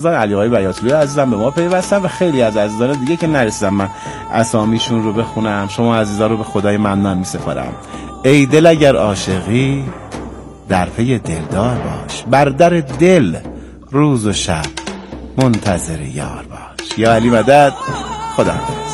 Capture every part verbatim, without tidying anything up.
علی آقای بیاتلوی عزیزم به ما پیوستن و خیلی از عزیزان دیگه که نرسیدم من اسامیشون رو بخونم. شما عزیزان رو به خدای منان میسپارم. ای دل اگر عاشقی در پی دلدار باش، بر در دل روز و شب منتظر یار باش. یا علی مدد. خدا حافظ.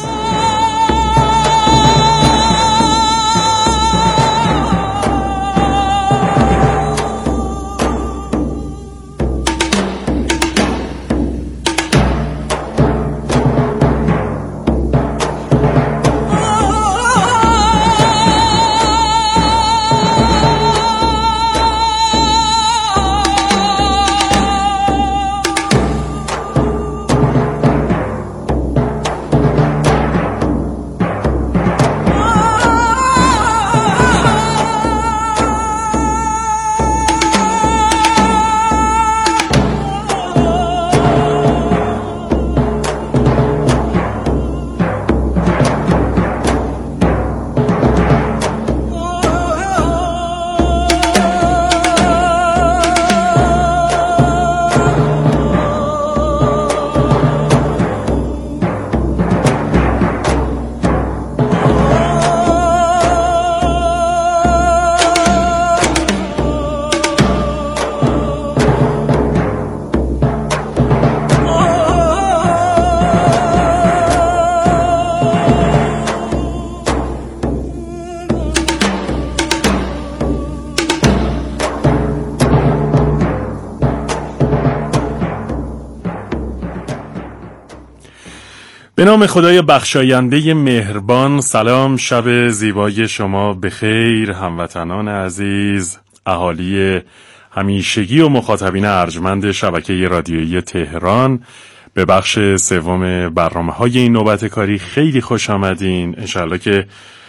به نام خدای بخشاینده مهربان. سلام، شب زیبای شما بخیر هموطنان عزیز، اهالی همیشگی و مخاطبین ارجمند شبکه رادیویی تهران. به بخش سوم برنامه‌های این نوبت کاری خیلی خوش آمدین. انشالله که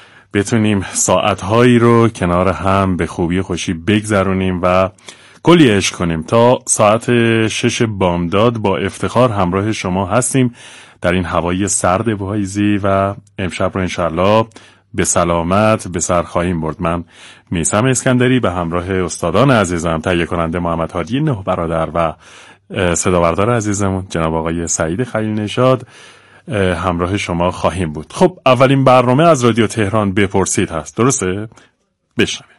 بتونیم ساعت‌هایی رو کنار هم به خوبی خوشی بگذرونیم و کلی عشق کنیم. تا ساعت شش بامداد با افتخار همراه شما هستیم در این هوای سرد پاییزی و امشب رو انشالله به سلامت به سر خواهیم برد. من میثم اسکندری به همراه استادان عزیزم، تهیه کننده محمد هادی نه برادر و صداوردار عزیزمون جناب آقای سعید خلیل نژاد همراه شما خواهیم بود. خب اولین برنامه از رادیو تهران بپرسید هست، درسته؟ بشنویم.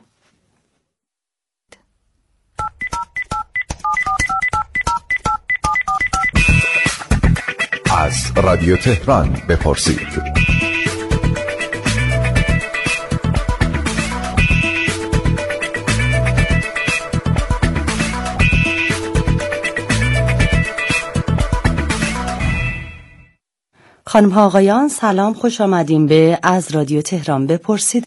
از رادیو تهران بپرسید. خانم ها آقایان سلام، خوش آمدیم به از رادیو تهران بپرسید.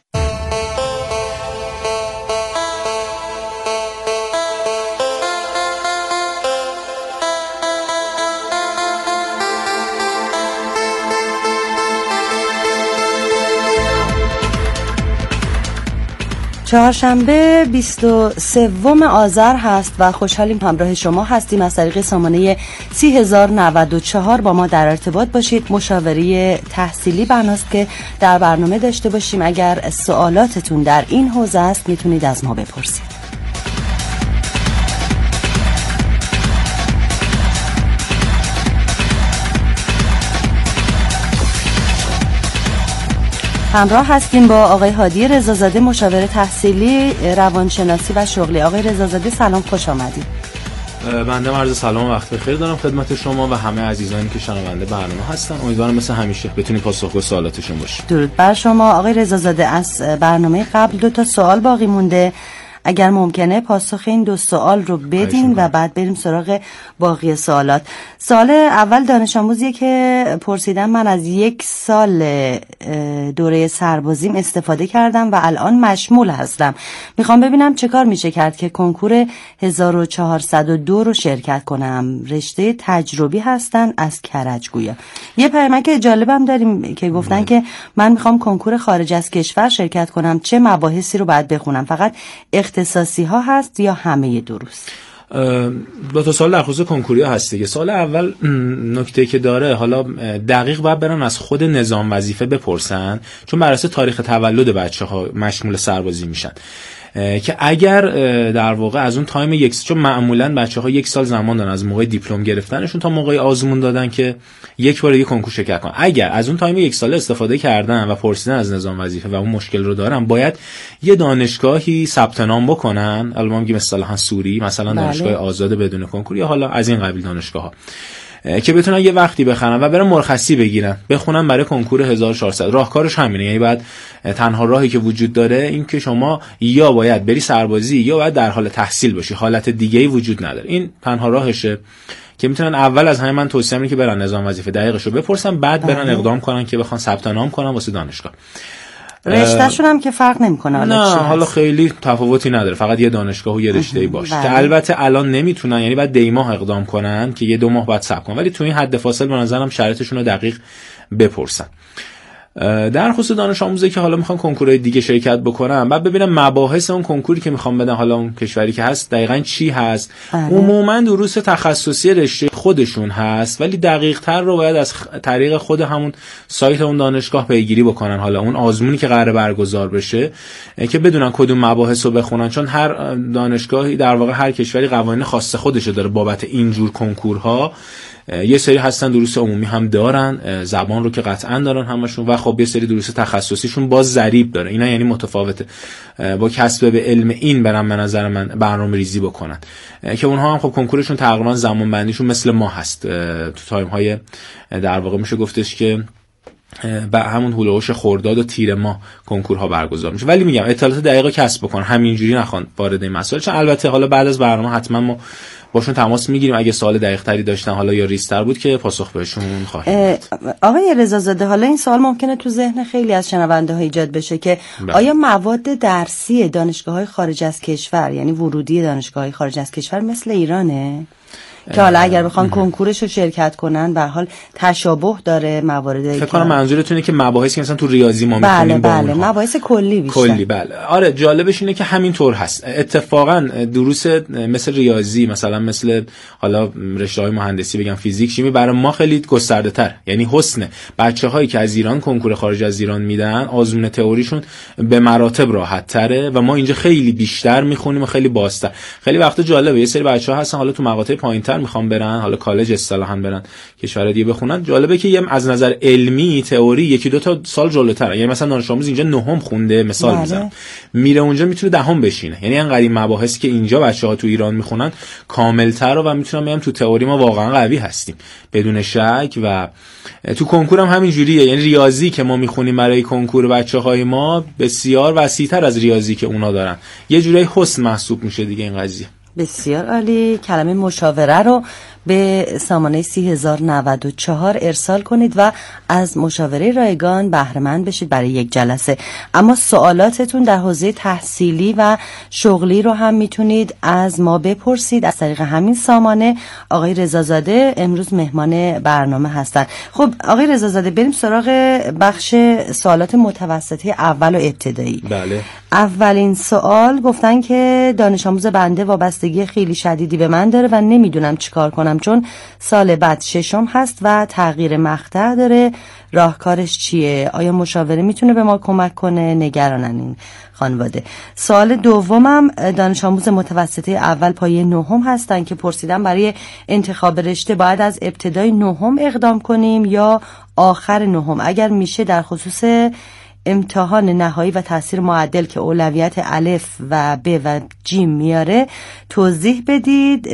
چهارشنبه بیست و سوم آذر هست و خوشحالیم همراه شما هستیم. از طریق سامانه سی هزار و نود و چهار با ما در ارتباط باشید. مشاوره تحصیلی بناست که در برنامه داشته باشیم. اگر سوالاتتون در این حوزه است میتونید از ما بپرسید. همراه هستیم با آقای هادی رضازاده، مشاور تحصیلی روانشناسی و شغلی. آقای رضازاده سلام، خوش آمدید. بنده عرض سلام و وقت بخیر دارم خدمت شما و همه عزیزانی که شنونده برنامه هستن. امیدوارم مثل همیشه بتونید پاسخگو سوالاتشون باشید. درود بر شما آقای رضازاده. از برنامه قبل دو تا سوال باقی مونده، اگر ممکنه پاسخ این دو سوال رو بدین و بعد بریم سراغ باقی سوالات. سوال اول دانش آموزیه که پرسیدم، من از یک سال دوره سربازیم استفاده کردم و الان مشمول هستم. میخوام ببینم چه کار میشه کرد که کنکور هزار و چهارصد و دو رو شرکت کنم. رشته تجربی هستن از کرجگویا. یه پیامک جالبم داریم که گفتن مم. که من میخوام کنکور خارج از کشور شرکت کنم، چه مباحثی رو باید بخونم؟ فقط اختصاصی ها هست یا همه دروس؟ دو تا سال در خصوص کنکوریا هست دیگه. سال اول نکته که داره، حالا دقیق باید برن از خود نظام وظیفه بپرسن، چون بر اساس تاریخ تولد بچه‌ها مشمول سربازی میشن. که اگر در واقع از اون تایم یک چون معمولا بچه‌ها یک سال زمان دارن از موقع دیپلم گرفتنشون تا موقع آزمون دادن که یک بار یک کنکور شرکت کنن. اگر از اون تایم یک ساله استفاده کردن و پرسیدن از نظام وظیفه و اون مشکل رو دارن، باید یه دانشگاهی ثبت نام بکنن. الان میگیم اصطلاحاً سوری، مثلا بله. دانشگاه آزاد بدون کنکور یا حالا از این قبیل دانشگاه‌ها که بتونن یه وقتی بخرن و برن مرخصی بگیرن بخونن برای کنکور هزار و چهارصد. راهکارش همینه، یعنی بعد تنها راهی که وجود داره این که شما یا باید بری سربازی یا باید در حال تحصیل باشی، حالت دیگه‌ای وجود نداره. این تنها راهشه که میتونن اول از همه من توصیه می‌کنم که برن نظام وظیفه دقیقشو بپرسن، بعد برن اقدام کنن که بخوان ثبت نام کنن واسه دانشگاه. رشتهشون هم که فرق نمیکنه حالا نه حالا خیلی تفاوتی نداره، فقط یه دانشگاه و یه رشته‌ای باشه بله. که البته الان نمیتونن، یعنی بعد دی ماه اقدام کنن که یه دو ماه بعد صبر کنن، ولی تو این حد فاصله به نظرم شرایطشون رو دقیق بپرسن. در خصوص دانش آموزی که حالا میخوان کنکورهای دیگه شرکت بکنن، بعد ببینم مباحث اون کنکوری که میخوان بدن حالا اون کشوری که هست دقیقاً چی هست. عموما دروس تخصصی رشته خودشون هست، ولی دقیق تر رو باید از طریق خود همون سایت اون دانشگاه پیگیری بکنن، حالا اون آزمونی که قراره برگزار بشه که بدونن کدوم مباحث رو بخونن، چون هر دانشگاهی در واقع هر کشوری قوانین خاص خودشه داره بابت اینجور کنکورها. یه سری هستن دروس عمومی هم دارن، زبان رو که قطعا دارن همشون، و خب یه سری دروس تخصصیشون باز ضریب داره. اینا یعنی متفاوته، با کسب به علم این برام به نظر من برنامه ریزی بکنن که اونها هم خب کنکورشون تقریبا زمان بندیشون مثل ما هست، تو تایم های در واقع میشه گفتش که با همون هولوش خرداد و تیر ماه کنکورها برگزار میشه. ولی میگم اطلاعات دقیق کسب بکن، همینجوری نخوان وارد این مسائل، چون البته حالا بعد از برنامه حتما ما باشون تماس میگیریم، اگه سوال دقیق تری داشتن حالا یا ریزتر بود که پاسخ بهشون خواهیم. آقای رضازاده، حالا این سوال ممکنه تو ذهن خیلی از شنونده ها ایجاد بشه که بله. آیا مواد درسی دانشگاه‌های خارج از کشور، یعنی ورودی دانشگاه‌های خارج از کشور مثل ایرانه؟ که حالا اگر بخوان کنکورش رو شرکت کنن به حال تشابه داره موارد. فکر کنم منظورتونه که مباحثی که مثلا تو ریاضی ما می‌خونیم بله بله مباحث کلی بیشتر. کلی بله. آره جالبش اینه که همینطور هست. اتفاقا دروس مثل ریاضی مثلا مثل حالا رشته‌های مهندسی بگم فیزیک شیمی برای ما خیلی گسترده‌تر، یعنی حسن بچه‌هایی که از ایران کنکور خارج از ایران میدن آزمون تئوریشون به مراتب راحت‌تره و ما اینجا خیلی بیشتر می‌خونیم و خیلی بازتر. خیلی وقتا جالبه یه سری بچه‌ها هستن حالا تو مقاطع پایین‌تر میخوام برن، حالا کالج اصطلاحاً برن کشور دیگه بخونن، جالبه که از نظر علمی تئوری یکی دو تا سال جلوتره. یعنی مثلا دانش آموز اینجا نهم خونده مثال میزنم، میره اونجا میتونه دهم بشینه. یعنی انقدر این مباحثی که اینجا بچه‌ها تو ایران میخونن کامل‌تر و میتونم بگم تو تئوری ما واقعا قوی هستیم بدون شک. و تو کنکور هم همین جوریه، یعنی ریاضی که ما میخونیم برای کنکور بچه‌های ما بسیار وسیع‌تر از ریاضی که اونا دارن، یه جورایی حسن محسوب میشه دیگه این قضیه. بسیار عالی. کلمه مشاوره رو به سامانه سی هزار و نود و چهار ارسال کنید و از مشاوره رایگان بهره مند بشید برای یک جلسه. اما سوالاتتون در حوزه تحصیلی و شغلی رو هم میتونید از ما بپرسید از طریق همین سامانه. آقای رضازاده امروز مهمان برنامه هستن. خب آقای رضازاده بریم سراغ بخش سوالات متوسطه اول و ابتدایی. بله. اولین سوال گفتن که دانش آموز بنده وابستگی خیلی شدیدی به من داره و نمیدونم چیکار کنم چون سال بعد ششم هست و تغییر مقطع داره، راهکارش چیه؟ آیا مشاوره میتونه به ما کمک کنه؟ نگرانن این خانواده. سوال دومم دانش آموز متوسطه اول پایه نهم هستن که پرسیدن برای انتخاب رشته باید از ابتدای نهم اقدام کنیم یا آخر نهم؟ اگر میشه در خصوص امتحان نهایی و تاثیر معدل که اولویت الف و ب و جیم میاره توضیح بدید.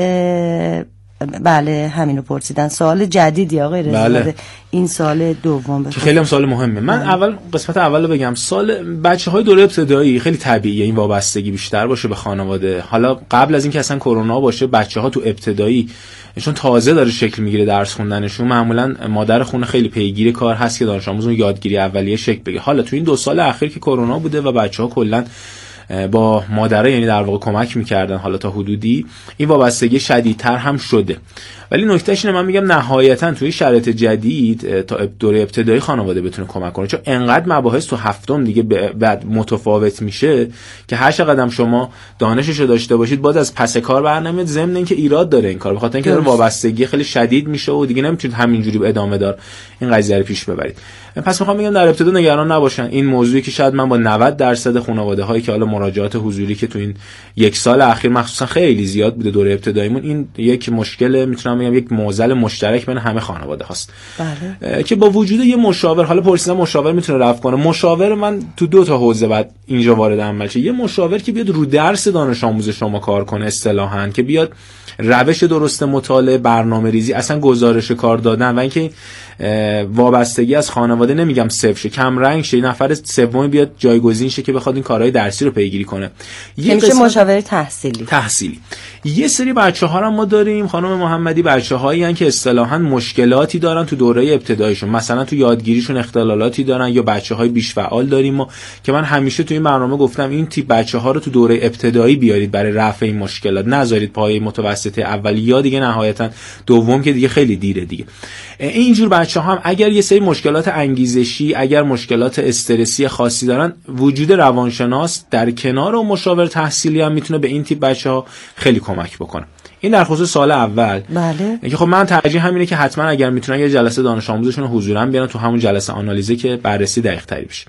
بله همینو پرسیدن. سوال جدیدی آقای رضازاده. بله. این سوال دوم که خیلی هم سوال مهمه. من بله. اول قسمت اول رو بگم. سال بچه‌های دوره ابتدایی خیلی طبیعیه این وابستگی بیشتر باشه به خانواده. حالا قبل از اینکه اصلا کرونا باشه بچه‌ها تو ابتدایی چون تازه داره شکل میگیره درس خوندنشون، معمولا مادر خونه خیلی پیگیر کار هست که دانش آموزون یادگیری اولیه شکل بگیره. حالا تو این دو سال اخیر که کرونا بوده و بچه‌ها کلاً با مادره یعنی در واقع کمک میکردن حالا تا حدودی، این وابستگی شدیدتر هم شده. ولی نکتهش اینه من میگم نهایتا توی شرایط جدید تا دوره ابتدایی خانواده بتونه کمک کنه، چون انقدر مباحث تو هفتم دیگه بعد متفاوت میشه که هر چقدر شما دانششو داشته باشید باز از پس کار برنمیاد، ضمن اینکه ایراد داره این کار، بخاطر اینکه داره وابستگی خیلی شدید میشه و دیگه نمیتونید همینجوری ادامه دار این قضیه رو پیش ببرید. پس میخوام بگم در ابتدا نگران نباشن. این موضوعی که شاید من با نود درصد خانواده‌هایی که حالا مراجعات حضوری که تو این یک سال اخیر مخصوصا خیلی زیاد بوده دوره ابتداییمون، این یک مشکل میتونم بگم یک معضل مشترک بین همه خانواده هاست. بله. که با وجود یه مشاور، حالا پرسیدم مشاور میتونه رفع کنه. مشاور من تو دو تا حوزه بعد اینجا وارد عمل شه. یه مشاور که بیاد رو درس دانش آموز شما کار کنه اصطلاحاً، که بیاد روش درست مطالعه، برنامه‌ریزی، اصلا گزارش کار دادن و اینکه وابستگی از خانواده نمیگم صفر شه، کم رنگ شه، نفر سومی بیاد جایگزین شه که بخواد این کارهای درسی رو پیگیری کنه. یه میشه مشاور تحصیلی. تحصیلی. یه سری بچه‌ها رو ما داریم خانم محمدی، بچه‌هایی ان که اصطلاحاً مشکلاتی دارن تو دوره ابتداییشون، مثلا تو یادگیریشون اختلالاتی دارن، یا بچه‌های بیش فعال داریم ما که من همیشه تو این برنامه گفتم این تیپ بچه‌ها رو تو دوره ابتدایی بیارید برای رفع این مشکلات، نذارید پایه متوسطه اولی یا دیگه نهایتاً دوم که دیگه خیلی دیره دیگه. اینجور بچه‌ها هم اگر یه سری مشکلات انگیزشی، اگر مشکلات استرسی خاصی دارن، وجود روانشناس در کنار و مشاور تحصیلی هم میتونه به این تیپ بچه‌ها خیلی کمک بکنه. این در خصوص سال اول. بله. که خب من ترجیح همینه که حتما اگر میتونن یه جلسه دانش آموزشون حضوراً بیارن تو همون جلسه آنالیزه که بررسی دقیق‌تری بشه.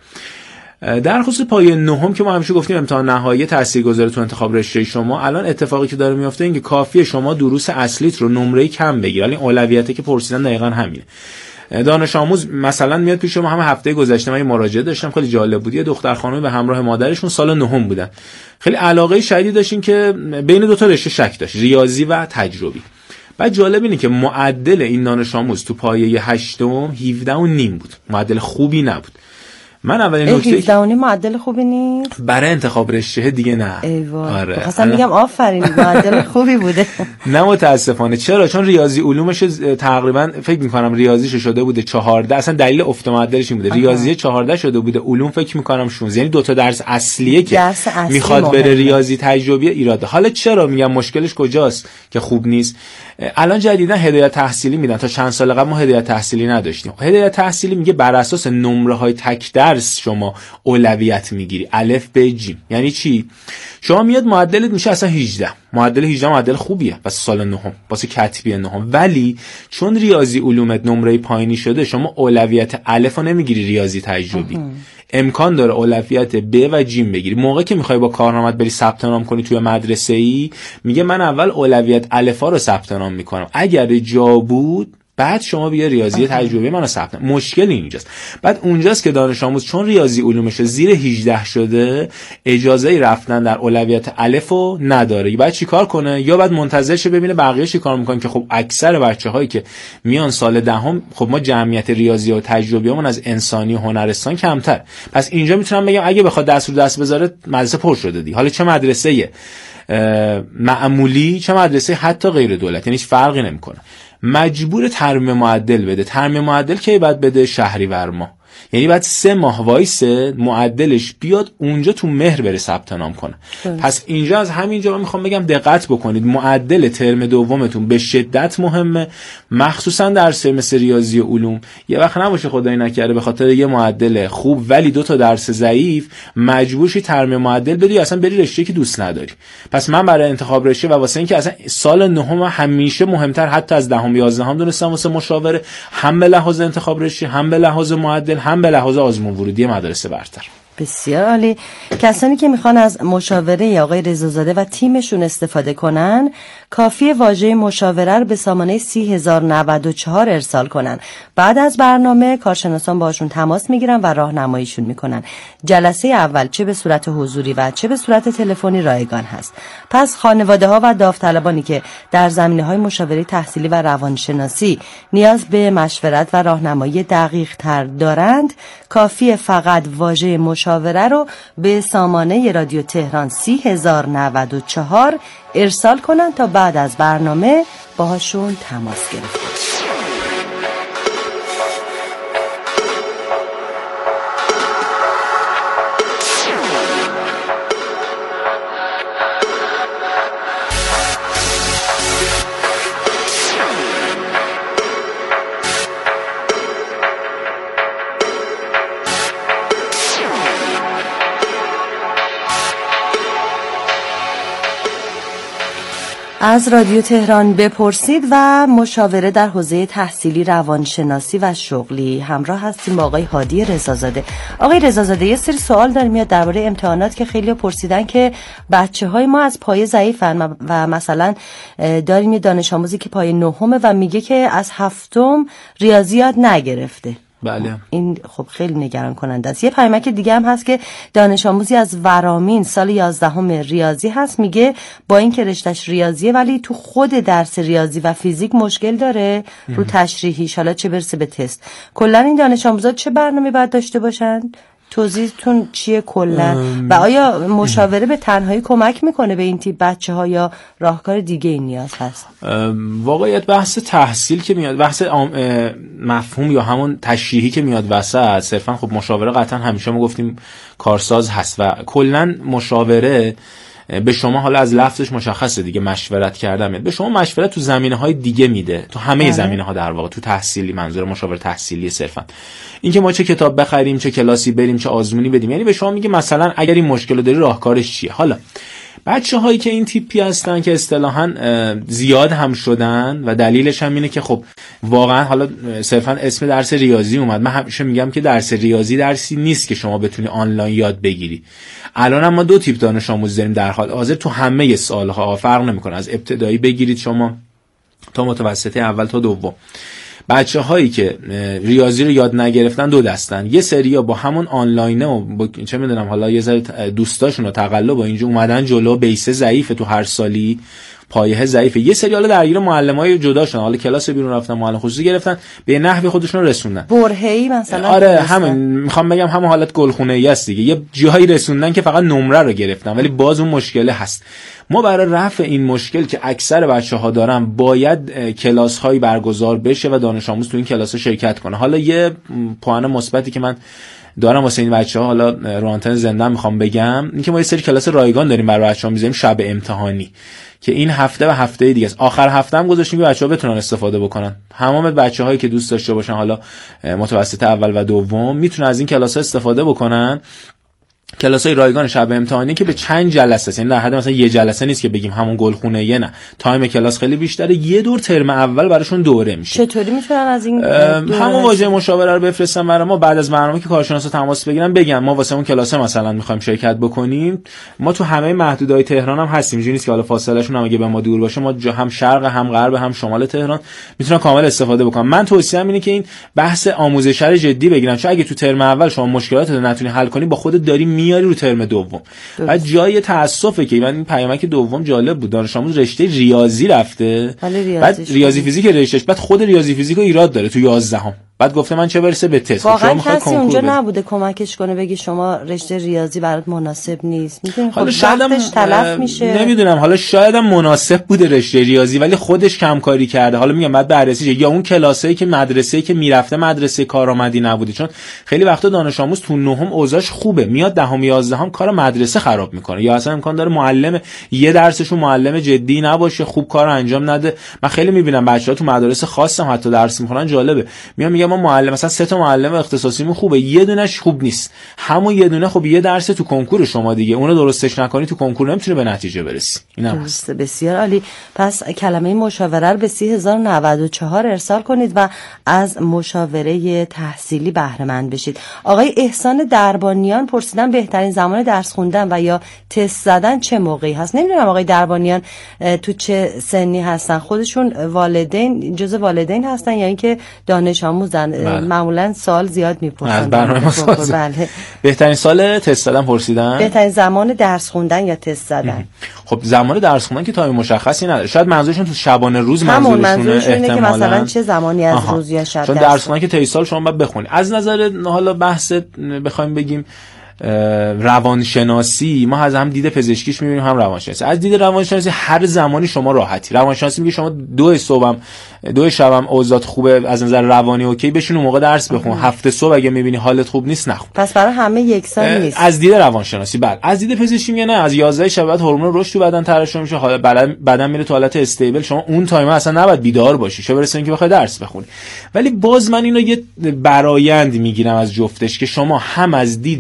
در خصوص پایه نهم که ما همیشه گفتیم امتحان نهایی تاثیرگذار تو انتخاب رشته شما، الان اتفاقی که داره میفته این که کافیه شما دروس اصلیت رو نمره کم بگیر. الان اولویتی که پرسیدن دقیقاً همینه. دانش آموز مثلا میاد پیش ما، همه هفته گذشته من مراجعه داشتم خیلی جالب بود، یه دختر خانمی به همراه مادرشون سال نهم بودن، خیلی علاقه شدید داشتین که بین دو تا رشته شک داشت، ریاضی و تجربی. بعد جالب اینه که معدل این دانش آموز تو پایه هشتم هفده و نیم بود، معدل خوبی نبود. من اولین نکته هفده و نیم معدل خوبی نیست برای انتخاب رشته دیگه، نه. آره. خواستم میگم آفرین معدل خوبی بوده. نه متاسفانه. چرا؟ چون ریاضی علومش تقریبا فکر میکنم ریاضیش شده بوده چهارده، اصلا دلیل افت معدلش این بوده. ریاضی چهارده شده بوده، علوم فکر میکنم شانزده، یعنی دو تا درس اصلیه که درس اصلی میخواد مهمه. بره ریاضی تجربی ایراده. حالا چرا میگم مشکلش کجاست که خوب نیست؟ الان جدیدا هدایت تحصیلی میدن، تا چند سال قبل ما هدایت تحصیلی نداشتیم. هدایت تحصیلی میگه بر اساس نمره های تک درس شما اولویت میگیری، الف ب ج. یعنی چی؟ شما میاد معدلت میشه اصلا هجده، معدل هجده معدل خوبیه واسه سال نهم، واسه کتبی نهم، ولی چون ریاضی علومت نمره پایینی شده شما اولویت الف رو نمیگیری ریاضی تجربی. امکان داره اولویت ب و ج بگیری. موقعی که میخوای با کارنامت بری ثبت نام کنی توی مدرسه ای، میگه من اول اولویت الفا رو ثبت نام میکنم، اگر جا بود بعد شما بیا ریاضی تجربی منو ثبت. مشکل اینجاست. بعد اونجاست که دانش آموز چون ریاضی علومش زیر هجده شده اجازه رفتن در اولویت الفو نداره. بعد چیکار کنه؟ یا بعد منتظر شه ببینه بقیه چیکار میکنن، که خب اکثر بچه‌هایی که میان سال دهم، خب ما جمعیت ریاضی و تجربیامون از انسانی و هنرستان کمتر. پس اینجا میتونم بگم اگه بخواد دست رو دست بذاره مدرسه پر شده دی. حالا چه مدرسه‌ای معمولی، چه مدرسه حتی غیر دولتی، یعنی هیچ فرقی نمیکنه، مجبور ترمیم معدل بده. ترمیم معدل کی بعد بده؟ شهریور ماه. یعنی بعد سه ماه وایسه معدلش بیاد اونجا تو مهر بره ثبت نام کنه. پس اینجا از همینجا من میخوام بگم دقت بکنید، معدل ترم دومتون به شدت مهمه، مخصوصا درس مثل ریاضی و علوم. یه وقت نباشه خدای نکرده به خاطر یه معدل خوب ولی دو تا درس ضعیف مجبور شی ترمیم معدل بدی، اصلا بری رشته که دوست نداری. پس من برای انتخاب رشته و واسه اینکه اصلا سال نهم همیشه مهمتر حتی از دهم یازدهم دونستم واسه مشاوره، هم به لحاظ انتخاب رشته، هم به لحاظ معدل، هم به لحاظ آزمون ورودی مدرسه برتر. بسیار عالی. کسانی که میخوان از مشاوره آقای رضازاده و تیمشون استفاده کنن، کافی واژه مشاوره رو به سامانه سی هزار و نود و چهار ارسال کنن. بعد از برنامه کارشناسان باشون تماس میگیرن و راهنماییشون میکنن. جلسه اول چه به صورت حضوری و چه به صورت تلفنی رایگان هست. پس خانواده ها و داوطلبانی که در زمینه های مشاوره تحصیلی و روانشناسی نیاز به مشورت و راهنمایی دقیق تر دارند، کافی فقط واژه مشاوره رو به سامانه رادیو تهران سی هزار و نود و چهار ارسال کنن تا بعد از برنامه باهاشون تماس گرفت. از رادیو تهران بپرسید و مشاوره در حوزه تحصیلی، روانشناسی و شغلی همراه هستیم با آقای هادی رضازاده. آقای رضازاده، یه سری سوال داریم میاد درباره امتحانات که خیلی پرسیدن که بچه‌های ما از پایه ضعیفن و مثلا داریم یه دانش آموزی که پایه نهمه و میگه که از هفتم ریاضی یاد نگرفته. بله. این خب خیلی نگران کننده است. یه پیامک دیگه هم هست که دانش آموزی از ورامین سال یازدهم ریاضی هست، میگه با این که رشتهش ریاضیه ولی تو خود درس ریاضی و فیزیک مشکل داره ام. رو تشریحیش، حالا چه برسه به تست. کلا این دانش آموزا چه برنامه باید داشته باشن؟ توضیحتون چیه کلا؟ و آیا مشاوره به تنهایی کمک میکنه به این تیپ بچه ها یا راهکار دیگه این نیاز هست؟ واقعیت بحث تحصیل که میاد، بحث مفهوم یا همون تشریحی که میاد وسط، صرفا خب مشاوره قطعا همیشه ما گفتیم کارساز هست و کلا مشاوره به شما حالا از لفظش مشخصه دیگه، مشورت کردن میاد. به شما مشورت تو زمینه‌های دیگه میده، تو همه زمینه‌ها در واقع، تو تحصیلی، منظور مشاور تحصیلی صرفا اینکه ما چه کتاب بخریم، چه کلاسی بریم، چه آزمونی بدیم. یعنی به شما میگه مثلا اگر این مشکل رو داری راهکارش چیه. حالا بچه هایی که این تیپی هستن که اصطلاحاً زیاد هم شدن و دلیلش هم اینه که خب واقعا حالا صرفا اسم درس ریاضی اومد. من همیشه میگم که درس ریاضی درسی نیست که شما بتونی آنلاین یاد بگیری. الان هم ما دو تیپ دانش آموز داریم در حال حاضر تو همه سالها، فرق نمیکنه، از ابتدایی بگیرید شما تا متوسطه اول تا دوم. بچه هایی که ریاضی رو یاد نگرفتن دو دستن، یه سریا با همون آنلاینه و با چه میدونم حالا یه ذره دوستاشون رو تقلب با اینجا اومدن جلو، بیسه ضعیفه تو هر سالی، پایه ضعیفه. یه سری حالا درگیر معلمای جدا شدن، حالا کلاس بیرون رفتن، معلم خصوصی گرفتن، به نحوی خودشون رو رسوندن. برهه‌ای مثلا. آره همین میخوام بگم، همون حالت گلخونه‌ای است دیگه. یه جایی رسوندن که فقط نمره رو گرفتن ولی باز اون مشکل هست. ما برای رفع این مشکل که اکثر بچه‌ها دارن باید کلاس‌هایی برگزار بشه و دانش آموز تو این کلاس‌ها شرکت کنه. حالا یه پوان مثبتی که من دارم واسه این بچه‌ها حالا رو آنتن زنده میخوام بگم اینکه ما یه سری کلاس رایگان داریم برای بچه‌ها می‌ذاریم شب امتحانی که این هفته و هفته دیگه است. آخر هفته هم گذاشتیم که بچه‌ها بتونن استفاده بکنن. تمام بچه‌هایی که دوست داشته باشن حالا متوسط اول و دوم میتونن از این کلاس‌ها استفاده بکنن. کلاسای رایگان شب امتحانی که به چند جلسه است، یعنی در حد مثلا یه جلسه نیست که بگیم همون گلخونه یه، نه، تایم کلاس خیلی بیشتره. یه دور ترم اول براشون دوره میشه. چطوری میتونن از این همون واژه مشاوره رو بفرستن برای ما، بعد از برنامه که کارشناسا تماس بگیرن بگن ما واسه اون کلاس مثلا میخوایم شرکت بکنیم. ما تو همه محدودهای تهران هم هستیم، اینجوری نیست که حالا فاصله شون هم اگه به ما دور باشه، ما هم شرق هم غرب هم شمال تهران میتونن کامل استفاده بکنن. من توصیه‌ام اینه که این بحث آموزش جدی بگیرن، چون اگه تو ترم اول شما مشکلاتت رو نتونی حل کنی با خودت داری میاری رو ترم دوم. و جای تاسفه که من این پیامک دوم جالب بود، دانش آموز رشته ریاضی رفته، بعد ریاضی فیزیک رشتهش، بعد خود ریاضی فیزیک رو ایراد داره تو یازدهم، بعد گفته من چه برسه به تست. واقعا کسی اونجا نبوده کمکش کنه بگی شما رشته ریاضی برات مناسب نیست؟ میدونی خب وقتش تلف میشه. نمیدونم، حالا شاید هم مناسب بوده رشته ریاضی ولی خودش کمکاری کرده. حالا میگم بعد بررسی یا اون کلاسایی که مدرسه‌ای که میرفته مدرسه کارآمدی نبوده، چون خیلی وقتا دانش آموز تو نهم اوضاعش خوبه، میاد دهم یازدهم کار مدرسه خراب میکنه، یا اصلا امکان داره معلم یه درسشون معلم جدی نباشه، خوب کار انجام نده. من خیلی میبینم بچه‌ها تو مدارس خاصم حتی درس میخونن، جالبه، میام میگم ما معلم مثلا سه تا معلم اختصاصیمون خوبه، یه دونش خوب نیست، همون یه دونه خب یه درس تو کنکور شما دیگه، اونو درستش نکنی تو کنکور نمیتونه به نتیجه برسی. اینم هست. بسیار عالی. پس کلمه مشاوره رو به سی هزار و نود و چهار ارسال کنید و از مشاوره تحصیلی بهره مند بشید. آقای احسان دربانیان پرسیدن بهترین زمان درس خوندن و یا تست زدن چه موقعی هست؟ نمیدونم آقای دربانیان تو چه سنی هستن، خودشون والدین جزء والدین هستن یا اینکه دانش آموزن؟ بله. معمولا سوال زیاد میپرسن از برنامه ما. بله. بهترین سال تست زدن پرسیدن، بهترین زمان درس خوندن یا تست زدن. خب زمان درس خوندن که تایم مشخصی نداره، شاید منظورشون تو شبانه روز منظورشونه، احتمالاً که مثلا چه زمانی از آها. روز یا شب چون درس خوندن که طی سال شما باید بخونی. از نظر حالا بحث بخوایم بگیم روانشناسی، ما از هم دید پزشکیش میبینیم هم روانشناسی. از دید روانشناسی هر زمانی شما راحتی، روانشناسی میگه شما دو صبحم دو شبم اوضاع خوبه از نظر روانی اوکی بشین اون موقع درس بخون، هفته صبح اگه میبینی حالت خوب نیست نخون. پس برای همه یکسان نیست. از دید روانشناسی بله. از دید پزشکی میگه نه، از یازده شب بعد هورمون رشد تو بدن ترشح میشه، حالا بدن میره تو حالت استیبل، شما اون تایم اصلا نباید بیدار باشی چه برسه اینکه بخوای درس بخونی. ولی باز من اینو یه برایند میگیرم از جفتش که شما هم از دید روان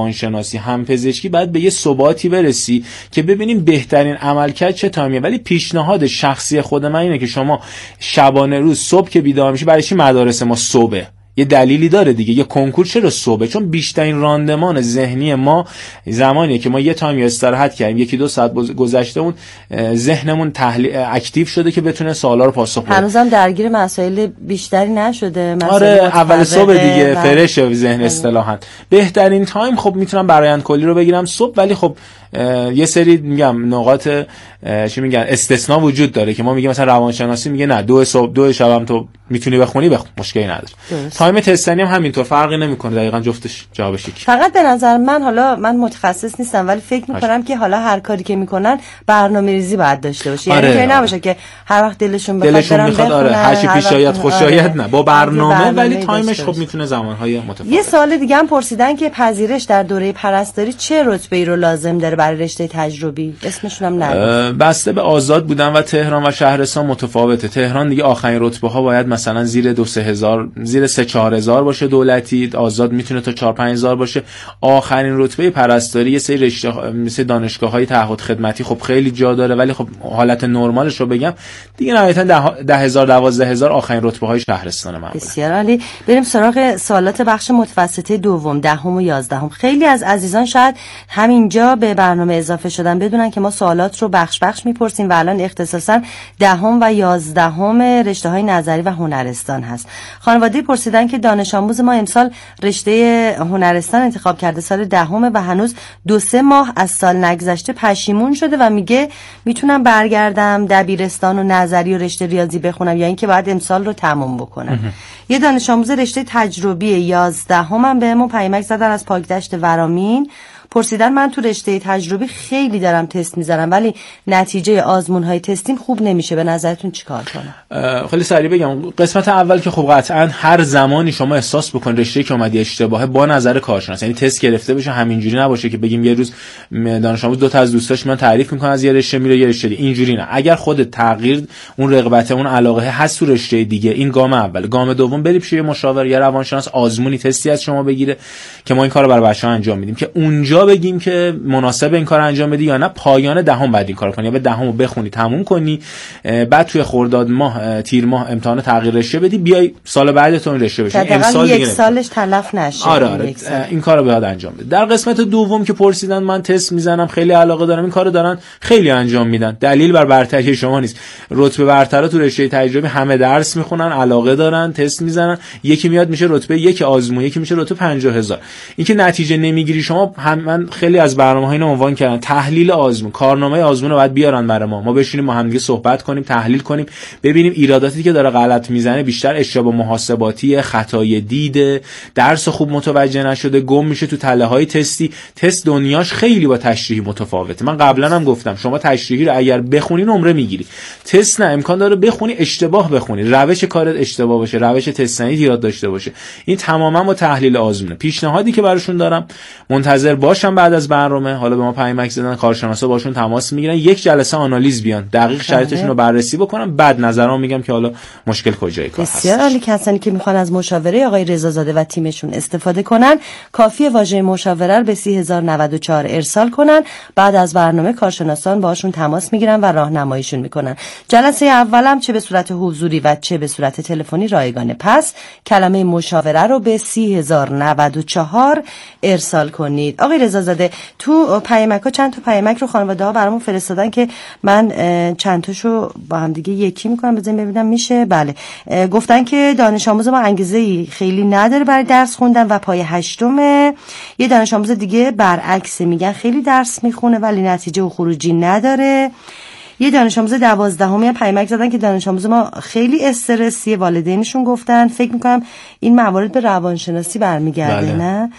روانشناسی هم پزشکی باید به یه ثباتی برسی که ببینیم بهترین عملکرد چه تایمیه. ولی پیشنهاد شخصی خود من اینه که شما شبانه روز صبح که بیدار میشی، برای چی مدارس ما صبحه؟ یه دلیلی داره دیگه. یه کنکور چرا صبح؟ چون بیشترین راندمان ذهنی ما زمانیه که ما یه تایم استراحت کردیم، یکی دو ساعت گذشته اون ذهنمون تحلیل اکتیو شده که بتونه سوالا رو پاسخ بده. هنوزم درگیر مسائل بیشتری نشده. آره اول صبح دیگه فرش ذهن اصطلاحاً. بهترین تایم خب میتونم برآیند کلی رو بگیرم صبح، ولی خب یه سری میگم نقاط چی میگن استثناء وجود داره که ما میگیم مثلا روانشناسی میگه نه دو صبح دو شبم تو میتونی بخونی بخون، مشکلی نداره. تایم تستنی هم همینطور فرقی نمیکنه، دقیقاً جفتش جوابش یکی. فقط به نظر من، حالا من متخصص نیستم ولی فکر میکنم که حالا هر کاری که میکنن برنامه‌ریزی باید داشته باشه. آره یعنی که نباشه که هر وقت دلشون بخواد دلشون میخواد آره هر چی پیش آید خوشایت نه، با برنامه, برنامه ولی تایمش خب میتونه زمانهای متفاوت. یه سوال دیگه هم پرسیدن که پذیرش در دوره پرستاری چه رتبه‌ای رو لازم داره برای رشته تجربی؟ اسمشون هم نگفت. بسته به آزاد بودن و تهران و شهرستان متفاوته. تهران دیگه آخرین رتبه ها باید مثلا زیر دو سه هزار، زیر سه چهار هزار باشه دولتی، آزاد میتونه تا چهار پنج هزار باشه. آخرین رتبه پرستاری یه سری رشته مثل دانشگاه‌های تعهد خدمتی خب خیلی جا داره، ولی خب حالت نرمالش رو بگم دیگه نهایتا ده هزار دوازده هزار آخرین رتبه های شهرستان معمولا. بسیار عالی. بریم سراغ سوالات بخش متوسطه دوم، دهم و یازدهم. خیلی از عزیزان شاید همینجا به برنامه اضافه شدن بدونن که ما سوالات رو بخش بخش میپرسیم و الان اختصاصا دهم و یازدهم رشته های نظری و هنرستان هست. خانواده پرسیدن که دانش آموز ما امسال رشته هنرستان انتخاب کرده، سال دهمه و هنوز دو سه ماه از سال نگذشته پشیمون شده و میگه میتونم برگردم دبیرستان و نظری و رشته ریاضی بخونم یا اینکه باید امسال رو تموم بکنم. یه دانش آموز رشته تجربی یازدهم هم بهمون پیامک زدن از پاکدشت ورامین، پرسیدن من تو رشته تجربی خیلی دارم تست میذارم ولی نتیجه آزمون های تستیم خوب نمیشه، به نظرتون چیکار کنم؟ خیلی سریع بگم. قسمت اول که خب قطعا هر زمانی شما احساس بکن رشته که اومدی اشتباهه با نظر کارشناس، یعنی تست گرفته بشه، همینجوری نباشه که بگیم یه روز دانش آموز دو تا از دوستاش من تعریف میکنه از یه رشته میره یه رشته دیگه، اینجوری نه. اگر خودت تغییر اون رغبت اون علاقه هست تو رشته دیگه، این گام اول. گام دوم بری پیش یه مشاور یا روانشناس، آزمونی تستی از شما بگیره که ما این کارو برای بچه‌ها انجام میدیم که اونجا بگیم که مناسب این کار انجام بدی یا نه. پایان دهم بعد این کارو کنی یا به دهمو بخونی تموم کنی، بعد توی خرداد ماه تیر ماه امتحان تغییر رشته بدی، بیای سال بعد تو این رشته بشی. امسال یک سالش تلف نشه. آره آره این کارو باید انجام بده. در قسمت دوم که پرسیدن من تست میزنم خیلی علاقه دارم، این کارو دارن خیلی انجام میدن. دلیل بر برتری شما نیست. رتبه برترا تو رشته تجربی همه درس میخونن، علاقه دارن، تست میزنن، یکی میاد میشه رتبه یک آزمون، یکی میشه رتبه پنجاه هزار. اینکه نتیجه نمیگیری شما، هم من خیلی از برنامه‌ها اینو عنوان کردن تحلیل آزمون، کارنامه آزمون رو باید بیارن برای ما، ما بشینیم ما هم دیگه صحبت کنیم، تحلیل کنیم، ببینیم ایراداتی که داره غلط میزنه بیشتر اشتباه محاسباتی، خطای دیده، درس خوب متوجه نشده، گم میشه تو تله‌های تستی. تست دنیاش خیلی با تشریحی متفاوته. من قبلا هم گفتم شما تشریحی رو اگر بخونی نمره میگیری، تست نه، امکان داره بخونی اشتباه بخونی، روش کارت اشتباه باشه، روش تستنی ایراد داشته باشه. این تماما با تحلیل آزمونه. پیشنهادی که براشون دارم منتظر باشم بعد از برنامه، حالا به ما پیامک زدن، کارشناسا باشون تماس میگیرن، یک جلسه آنالیز بیان، دقیق شرایطشون رو بررسی بکنم، بعد نظرام میگم که حالا مشکل کجای کار هست. بسیار عالی. کسانی که میخوان از مشاوره آقای رضازاده و تیمشون استفاده کنن، کافیه واژه مشاوره رو به سی هزار و نود و چهار ارسال کنن، بعد از برنامه کارشناسان باشون تماس میگیرن و راهنماییشون میکنن. جلسه اولم چه به صورت حضوری و چه به صورت تلفنی رایگانه. پس کلمه مشاوره رو به سی هزار و نود و چهار ارسال کنید. آقای رضازاده، تو پیامک‌ها چند تا پیامک رو خانواده‌ها برامون فرستادن که من چند تاشو با هم دیگه یکی میکنم، بزنین ببینم میشه. بله، گفتن که دانش آموز ما انگیزه‌ای خیلی نداره برای درس خوندن و پای هشتمه. یه دانش آموز دیگه برعکس، میگن خیلی درس میخونه ولی نتیجه و خروجی نداره. یه دانش آموز دوازدهمی پیامک زدن که دانش آموز ما خیلی استرسی، والدینشون گفتن فکر میکنم این موارد به روانشناسی برمیگرده. بله. نه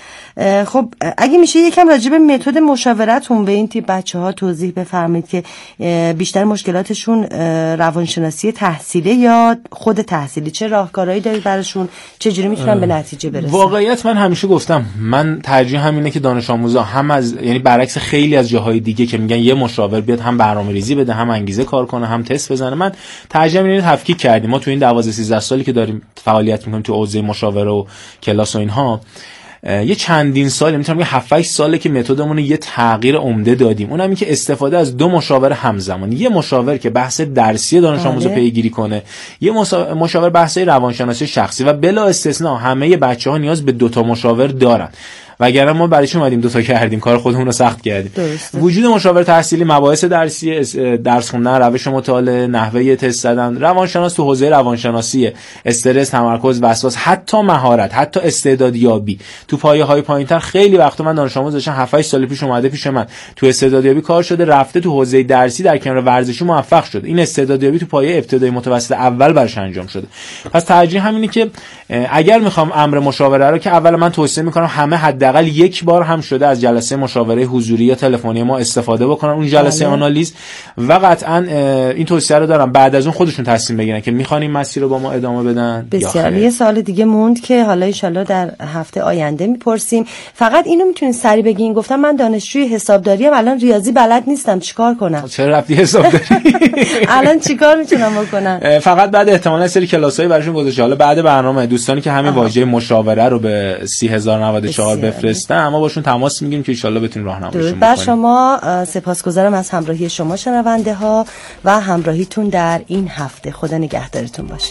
خب اگه میشه یکم راجع به متد مشاورتون به این تیپ بچه‌ها توضیح بفرمایید که بیشتر مشکلاتشون روانشناسی تحصیلی یا خود تحصیلی، چه راهکارهایی دارید براشون، چجوری میتونن به نتیجه برسن؟ واقعیت من همیشه گفتم من ترجیح همینه که دانش آموزا هم از، یعنی برعکس خیلی از جاهای دیگه که میگن یه مشاور بیاد هم برنامه‌ریزی بده، هم انگیزه کار کنه، هم تست بزنه، من ترجیح میدم تفکیک کردیم. ما تو این دوازده سیزده سالی که داریم فعالیت میکنیم تو حوزه مشاوره و کلاس و اینها، یه چندین سال، میتونم بگم هفت هشت ساله که متدمون یه تغییر عمده دادیم. اونم این که استفاده از دو مشاور همزمان، یه مشاور که بحث درسی دانش آموزو پیگیری کنه، یه مشاور بحث روانشناسی شخصی و بلا استثناء همه بچه‌ها نیاز به دو تا مشاور دارن. وگرنه ما برای چی اومدیم دو تا کردیم، کار خودمون رو سخت کردیم. درسته. وجود مشاور تحصیلی، مباحث درسی، درس خوندن، روش مطالعه، نحوه تست زدن، روانشناس تو حوزه روانشناسی، استرس، تمرکز، وسواس، حتی مهارت، حتی استعدادیابی تو پایه‌های پایین‌تر. خیلی وقتا من دانش آموز داشتم هفت هشت سال پیش اومده پیش من تو استعدادیابی کار شده، رفته تو حوزه درسی در کنار ورزشی موفق شد. این استعدادیابی تو پایه ابتدایی متوسط اول براش انجام شده. پس ترجیح همینه که اگر میخوام امر مشاوره رو، که اول من توصیه میکنم همه حداقل یک بار هم شده از جلسه مشاوره حضوری یا تلفنی ما استفاده بکنن، اون جلسه بله. آنالیز، و قطعا این توصیه رو دارم بعد از اون خودشون تصمیم بگیرن که میخوان این مسیر رو با ما ادامه بدن. بسیار. یه سال دیگه موند که حالا ان شاءالله در هفته آینده میپرسیم. فقط اینو میتونین سری بگین، گفتم من دانشجوی حسابداری ام، الان ریاضی بلد نیستم، چیکار کنم؟ چرا رفتی حسابداری؟ الان چیکار میتونم بکنم؟ فقط بعد احتمالاً سری کلاسای براشون گذاشته. حالا بعد برنامه دوستانی که همین واژه مشاوره رو به سی هزار و نود و چهار بفرستن، اما باشون تماس میگیریم که ان شاءالله بتونیم راهنماییشون بکنیم. بر شما سپاسگزارم از همراهی شما شنونده ها و همراهیتون در این هفته. خدا نگهدارتون باشه.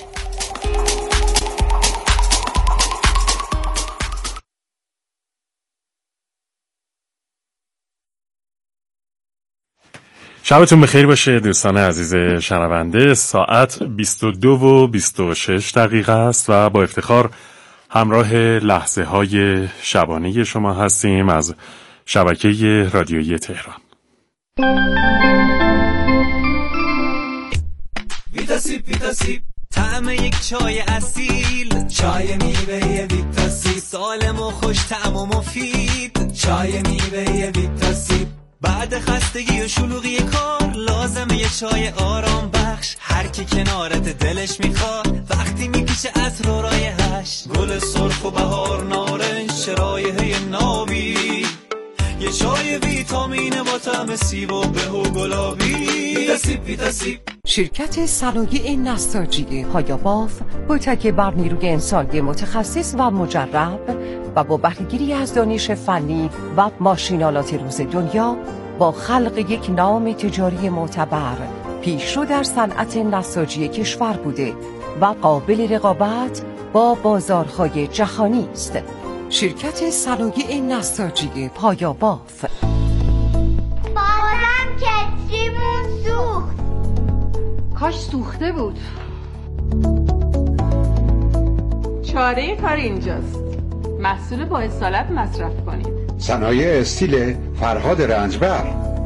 شبتون بخیر باشه دوستان عزیز شنونده. ساعت بیست و دو و بیست و شش دقیقه است و با افتخار همراه لحظه های شبانه شما هستیم از شبکه رادیویی تهران. ویتاسیب ویتاسیب طعم یک چای اصیل، چای میوه ویتاسیب، سالم و خوش طعم و مفید، چای میوه ویتاسیب. بعد خستگی و شلوغی کار لازمه یه چای آرام بخش، هر کی کنارت دلش میخواد وقتی میکشه عطر و رایحش، گل سرخ و بهار نارنج رایحه نابی، یه چای ویتامین با طعم سیب و به و گلابی. ویتاسیب ویتاسیب. شرکت صنایع نساجی پایاباف با تکیه بر نیروی انسانی متخصص و مجرب و با بهره‌گیری از دانش فنی و ماشینالات روز دنیا، با خلق یک نام تجاری معتبر پیشرو در صنعت نساجی کشور بوده و قابل رقابت با بازارهای جهانی است. شرکت صنایع نساجی پایاباف. بازم کتریمون سوخت. کاش سوخته بود. چاره کار اینجاست، محصول با اصالت مصرف کنید. صنایع استیل فرهاد رنجبر.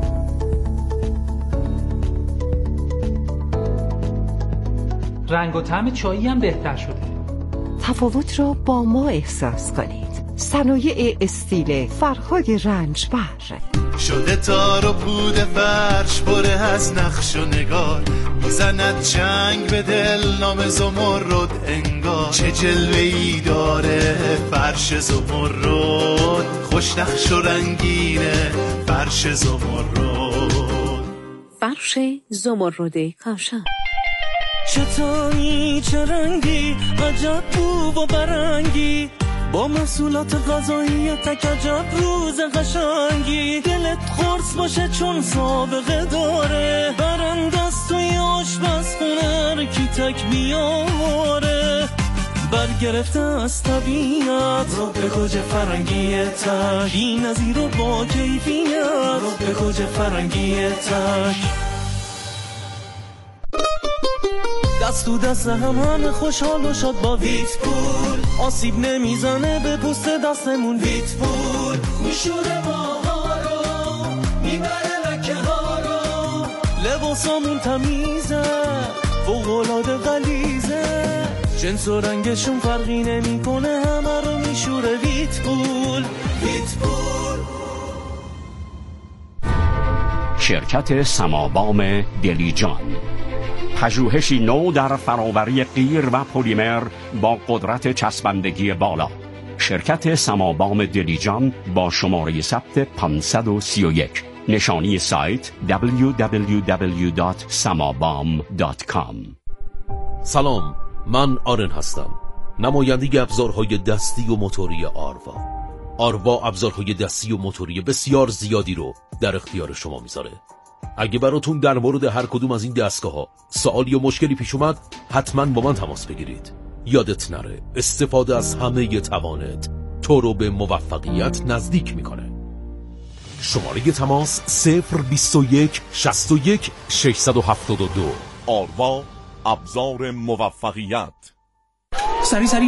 رنگ و طعم چایی هم بهتر شده. تفاوت را با ما احساس کنید. صنایع استیل فرهاد رنجبر. شده تار و پود فرش بره از نقش و نگار، میزند جنگ به دل نام زمرد انگار، چه جلوه‌ای داره فرش زمرد، خوش نقش و رنگینه فرش زمرد. فرش زمرد کاشان. چطوری چه رنگی عجب بو و برنگی، با محصولات غذایی تک عجب روز قشنگی، دلت خورس باشه چون سابقه داره، برندست توی آشپزخونه کی تک بیاره، برگرفته از طبیعت رو به گوجه فرنگی تک، بی نظیر و با کیفیت رو به گوجه فرنگی تک. دست تو دست هم همه خوشحال و شاد با ویت پول، آسیب نمیزنه به پوست دستمون. ویت پول میشوره ماها رو، میبره لکه ها رو، لباسامون تمیزه فوق‌العاده غلیظه، جنس و رنگشون فرقی نمیکنه همه رو میشوره. ویت پول. ویت پول. شرکت سمابام دلیجان، پژوهشی نو در فراوری قیر و پلیمر با قدرت چسبندگی بالا. شرکت سمابام دلیجان با شماره ثبت پانصد و سی و یک. نشانی سایت دبلیو دبلیو دبلیو دات سمابام دات کام. سلام، من آرن هستم، نماینده ابزارهای دستی و موتوری آروا. آروا ابزارهای دستی و موتوری بسیار زیادی رو در اختیار شما میذاره. اگه براتون در مورد هر کدوم از این دستگاه ها سوالی یا مشکلی پیش اومد، حتما با من تماس بگیرید. یادت نره استفاده از همه توانت تو رو به موفقیت نزدیک میکنه. شماره تماس صفر بیست و یک شصت و یک ششصد و هفتاد و دو. آروا ابزار موفقیت. سری سری